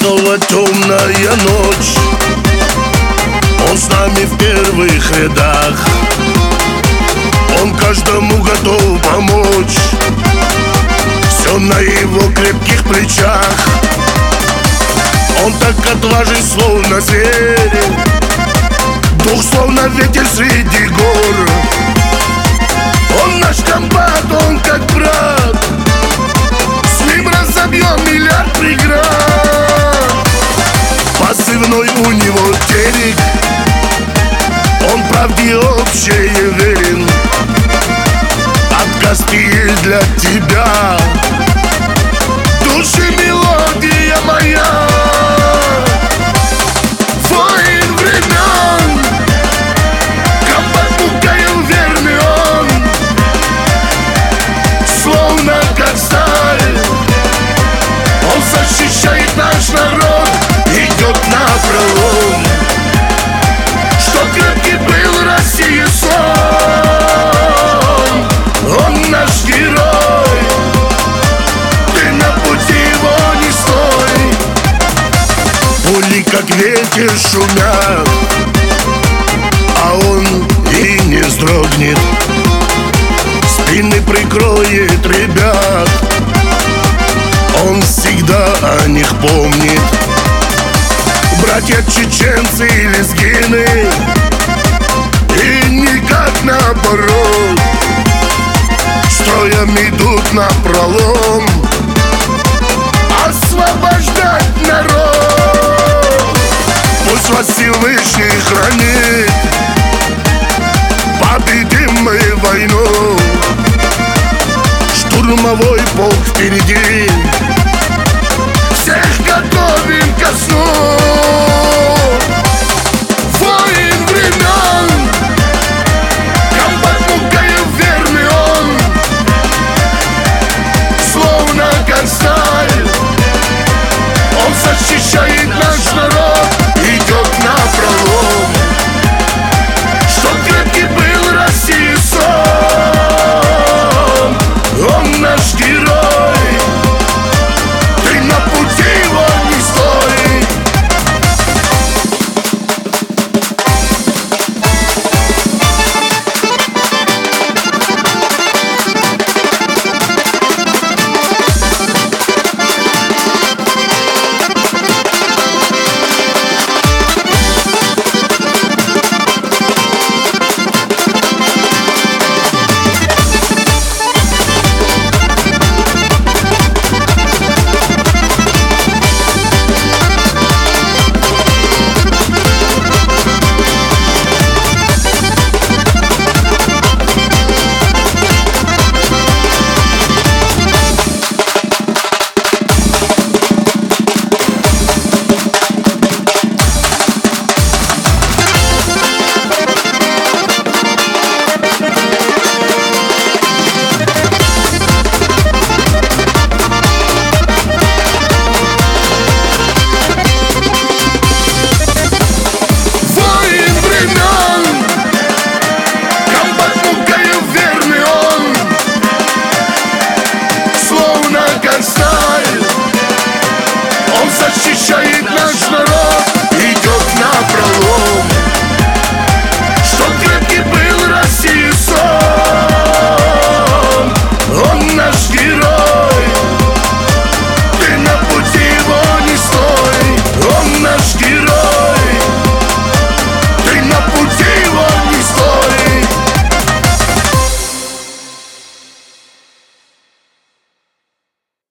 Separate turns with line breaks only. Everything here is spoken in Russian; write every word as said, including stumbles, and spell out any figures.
снова темная ночь. Он с нами в первых рядах, он каждому готов помочь. Все на его крепких плечах. Он так отважен, словно зверь, дух, словно ветер среди гор. Он наш комбат, он как брат, с ним разобьем миллиард преград. Позывной у него Терек, он правде общей верен. Отказки есть для тебя, души мелодия моя. Воин времен, комбат Букаев верный он, словно как сталь. Он защищает наш народ, идет напролом. Что крепкий был России сон, он наш герой, ты на пути его не стой. Пули как ветер шумят, а он и не вздрогнет. Спины прикроет ребят, он всегда о них помнит. Братья чеченцы и лезгины, и никак наоборот, строем идут напролом освобождать народ. Пусть вас Всевышний хранит, победим мы войну. Штурмовой полк впереди,